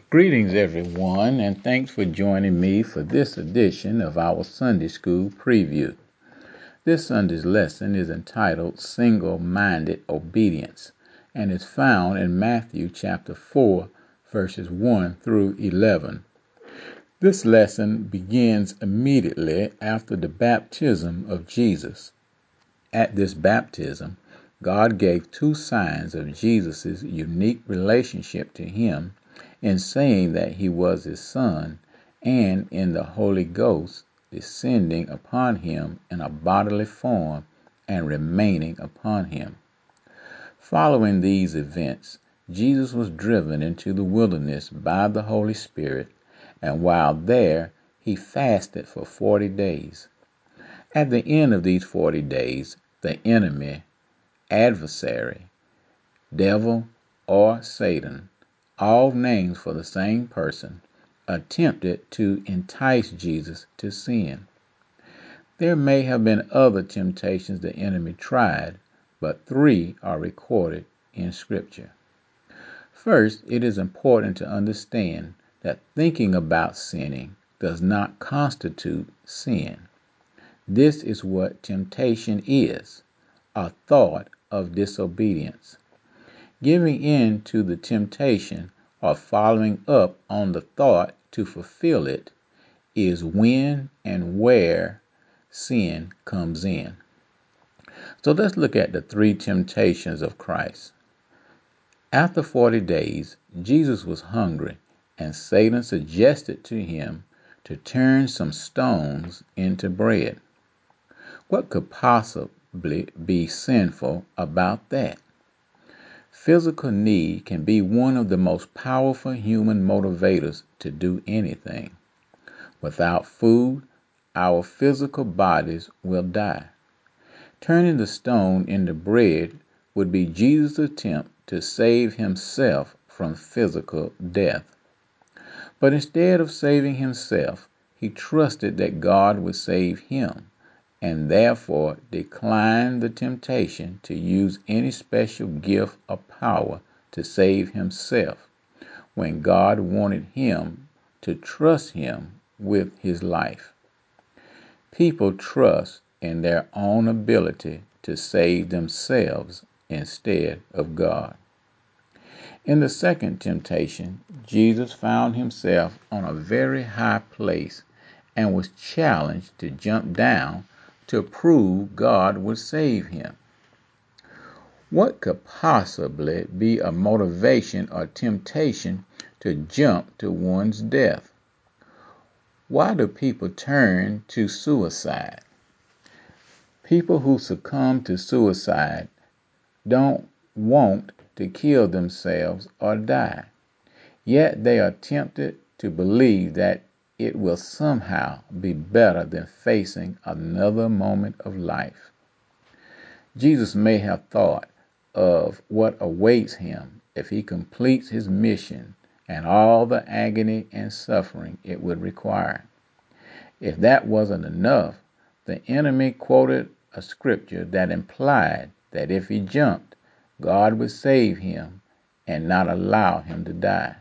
Greetings, everyone, and thanks for joining me for this edition of our Sunday School Preview. This Sunday's lesson is entitled Single-Minded Obedience and is found in Matthew chapter 4, verses 1 through 11. This lesson begins immediately after the baptism of Jesus. At this baptism, God gave two signs of Jesus' unique relationship to him in saying that he was his son and in the Holy Ghost descending upon him in a bodily form and remaining upon him. Following these events, Jesus was driven into the wilderness by the Holy Spirit, and while there, he fasted for 40 days. At the end of these 40 days, the enemy, adversary, devil, or Satan, all names for the same person, attempted to entice Jesus to sin. There may have been other temptations the enemy tried, but 3 are recorded in Scripture. First, it is important to understand that thinking about sinning does not constitute sin. This is what temptation is, a thought of disobedience. Giving in to the temptation or following up on the thought to fulfill it is when and where sin comes in. So let's look at the 3 temptations of Christ. After 40 days, Jesus was hungry, and Satan suggested to him to turn some stones into bread. What could possibly be sinful about that? Physical need can be one of the most powerful human motivators to do anything. Without food, our physical bodies will die. Turning the stone into bread would be Jesus' attempt to save himself from physical death. But instead of saving himself, he trusted that God would save him, and therefore declined the temptation to use any special gift or power to save himself, when God wanted him to trust him with his life. People trust in their own ability to save themselves instead of God. In the second temptation, Jesus found himself on a very high place and was challenged to jump down to prove God would save him. What could possibly be a motivation or temptation to jump to one's death? Why do people turn to suicide? People who succumb to suicide don't want to kill themselves or die, yet they are tempted to believe that it will somehow be better than facing another moment of life. Jesus may have thought of what awaits him if he completes his mission and all the agony and suffering it would require. If that wasn't enough, the enemy quoted a scripture that implied that if he jumped, God would save him and not allow him to die.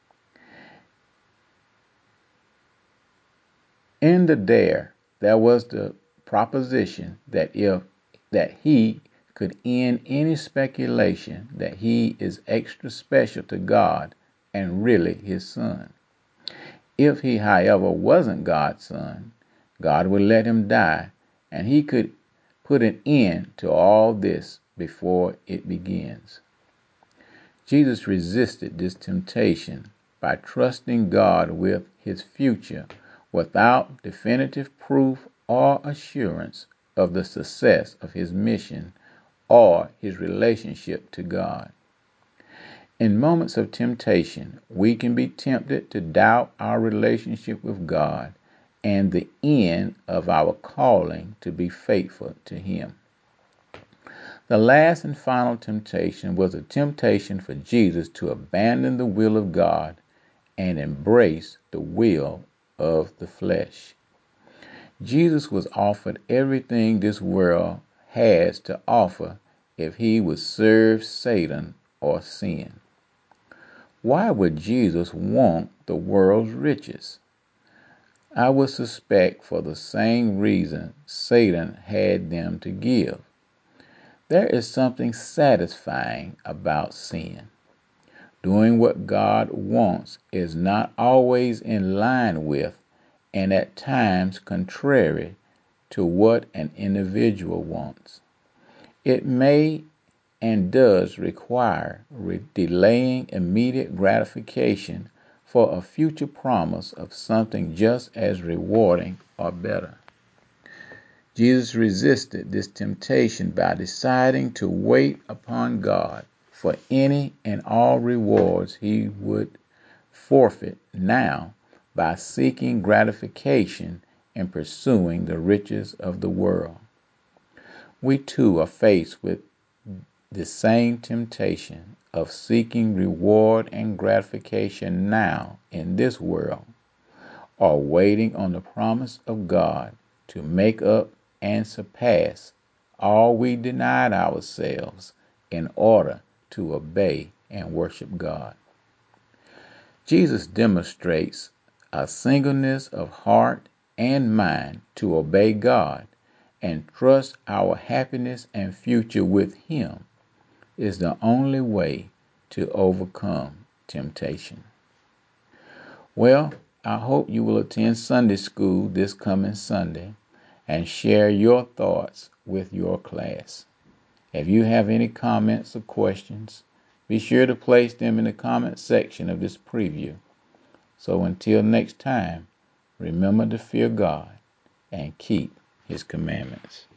In the dare, there was the proposition that he could end any speculation that he is extra special to God and really his son. If he, however, wasn't God's son, God would let him die, and he could put an end to all this before it begins. Jesus resisted this temptation by trusting God with his future without definitive proof or assurance of the success of his mission or his relationship to God. In moments of temptation, we can be tempted to doubt our relationship with God and the end of our calling to be faithful to him. The last and final temptation was a temptation for Jesus to abandon the will of God and embrace the will of the flesh. Jesus was offered everything this world has to offer if he would serve Satan or sin. Why would Jesus want the world's riches? I would suspect for the same reason Satan had them to give. There is something satisfying about sin. Doing what God wants is not always in line with, and at times contrary to, what an individual wants. It may and does require delaying immediate gratification for a future promise of something just as rewarding or better. Jesus resisted this temptation by deciding to wait upon God for any and all rewards he would forfeit now by seeking gratification and pursuing the riches of the world. We too are faced with the same temptation of seeking reward and gratification now in this world, or waiting on the promise of God to make up and surpass all we denied ourselves in order to obey and worship God. Jesus demonstrates a singleness of heart and mind to obey God and trust our happiness and future with Him is the only way to overcome temptation. Well, I hope you will attend Sunday school this coming Sunday and share your thoughts with your class. If you have any comments or questions, be sure to place them in the comment section of this preview. So until next time, remember to fear God and keep His commandments.